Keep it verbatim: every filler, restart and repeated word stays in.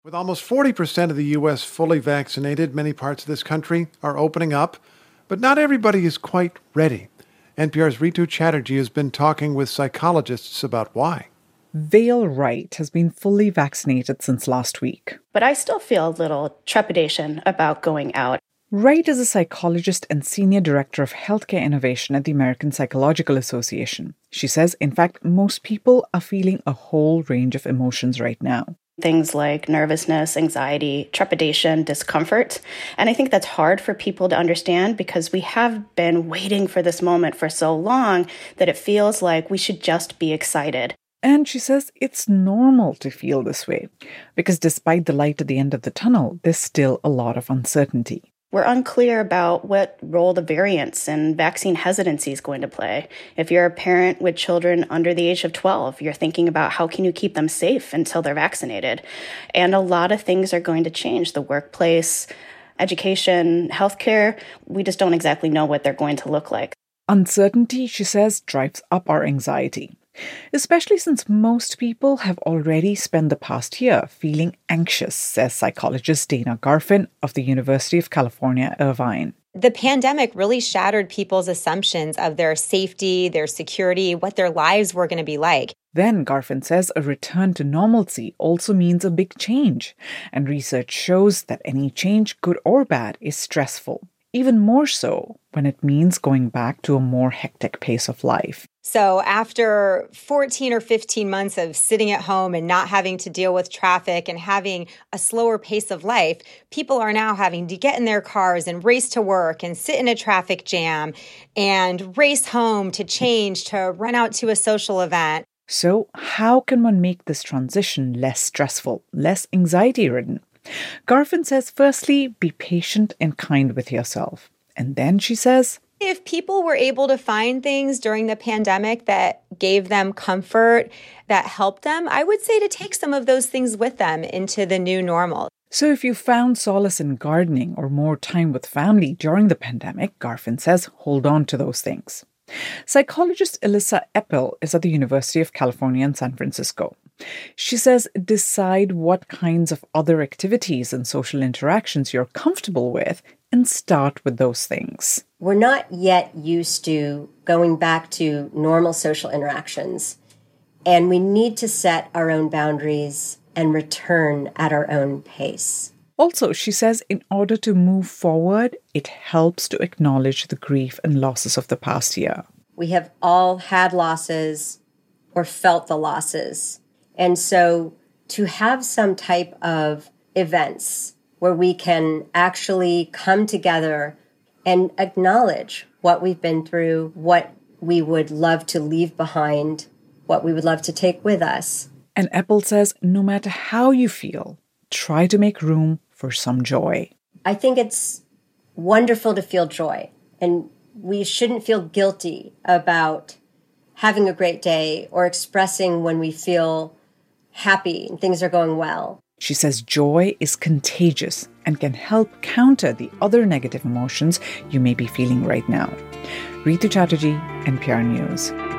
With almost forty percent of the U S fully vaccinated, many parts of this country are opening up, but not everybody is quite ready. N P R's Ritu Chatterjee has been talking with psychologists about why. Vale Wright has been fully vaccinated since last week. But I still feel a little trepidation about going out. Wright is a psychologist and senior director of healthcare innovation at the American Psychological Association. She says, in fact, most people are feeling a whole range of emotions right now. Things like nervousness, anxiety, trepidation, discomfort. And I think that's hard for people to understand because we have been waiting for this moment for so long that it feels like we should just be excited. And she says it's normal to feel this way because despite the light at the end of the tunnel, there's still a lot of uncertainty. We're unclear about what role the variants and vaccine hesitancy is going to play. If you're a parent with children under the age of twelve, you're thinking about how can you keep them safe until they're vaccinated. And a lot of things are going to change. The workplace, education, healthcare, we just don't exactly know what they're going to look like. Uncertainty, she says, drives up our anxiety, especially since most people have already spent the past year feeling anxious, says psychologist Dana Garfin of the University of California, Irvine. The pandemic really shattered people's assumptions of their safety, their security, what their lives were going to be like. Then, Garfin says, a return to normalcy also means a big change. And research shows that any change, good or bad, is stressful. Even more so when it means going back to a more hectic pace of life. So after fourteen or fifteen months of sitting at home and not having to deal with traffic and having a slower pace of life, people are now having to get in their cars and race to work and sit in a traffic jam and race home to change, to run out to a social event. So how can one make this transition less stressful, less anxiety-ridden? Garfin says, firstly, be patient and kind with yourself. And then she says, if people were able to find things during the pandemic that gave them comfort, that helped them, I would say to take some of those things with them into the new normal. So if you found solace in gardening or more time with family during the pandemic, Garfin says, hold on to those things. Psychologist Elissa Epel is at the University of California in San Francisco. She says decide what kinds of other activities and social interactions you're comfortable with and start with those things. We're not yet used to going back to normal social interactions, and we need to set our own boundaries and return at our own pace. Also, she says in order to move forward, it helps to acknowledge the grief and losses of the past year. We have all had losses or felt the losses. And so to have some type of events where we can actually come together and acknowledge what we've been through, what we would love to leave behind, what we would love to take with us. And Epel says no matter how you feel, try to make room for some joy. I think it's wonderful to feel joy, and we shouldn't feel guilty about having a great day or expressing when we feel happy and things are going well. She says joy is contagious and can help counter the other negative emotions you may be feeling right now. Ritu Chatterjee, N P R News.